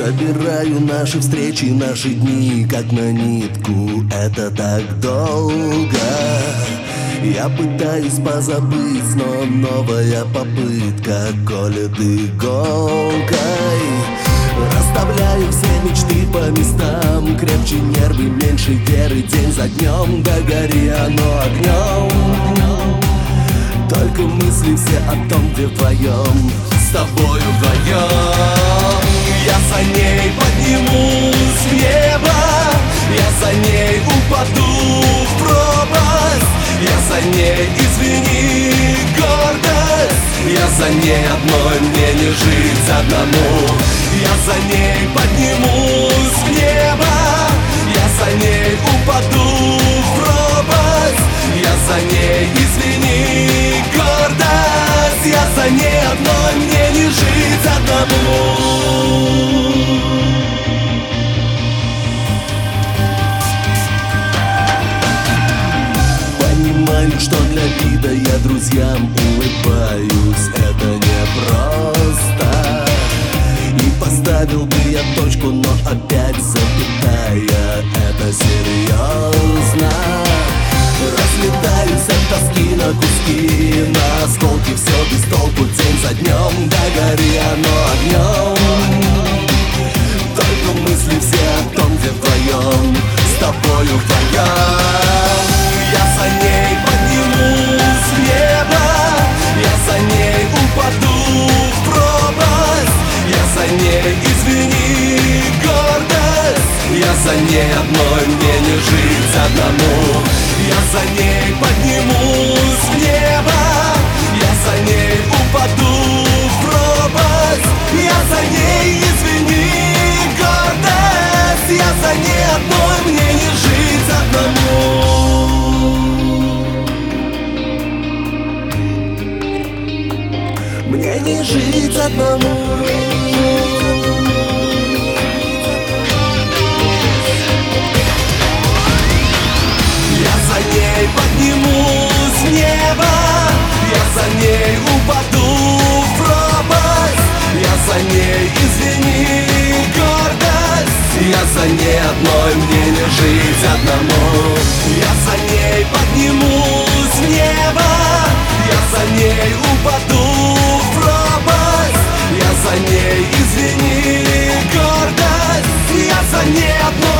Собираю наши встречи, наши дни, как на нитку. Это так долго. Я пытаюсь позабыть, но новая попытка колет иголкой. Расставляю все мечты по местам, крепче нервы, меньше веры, день за днем. Да гори оно огнем. Только мысли все о том, где вдвоем, с тобою вдвоем. Я за ней поднимусь в небо, я за ней упаду в пропасть. Я за ней, извини, гордость. Я за ней одной, мне не жить одному. Я за ней поднимусь в небо, я за ней упаду в пропасть. Я за ней, извини, гордость. Я за ней одной, мне не жить одному. Понимаю, что для вида я друзьям улыбаюсь. Это непросто. И поставил бы я точку, но опять запятая. Это серьезно. Разлетаюсь от тоски на куски, на осколки, все без толку, день за днем. Да гори оно огнем. Только мысли все о том, где вдвоем, с тобою вдвоем. Я за ней поднимусь в небо, я за ней упаду в пропасть. Я за ней, извини, гордость. Я за ней одной, мне не жить одному. Я за ней поднимусь в небо, я за ней упаду в пропасть. Я за ней, извини, гордость. Я за ней одной, мне не жить одному. Мне не жить одному. Поднимусь в небо, я за ней упаду в пропасть. Я за ней, извини, гордость. Я за ней одной, мне не жить одному. Я за ней поднимусь в небо, я за ней упаду в пропасть. Я за ней, извини, гордость. Я за ней одной.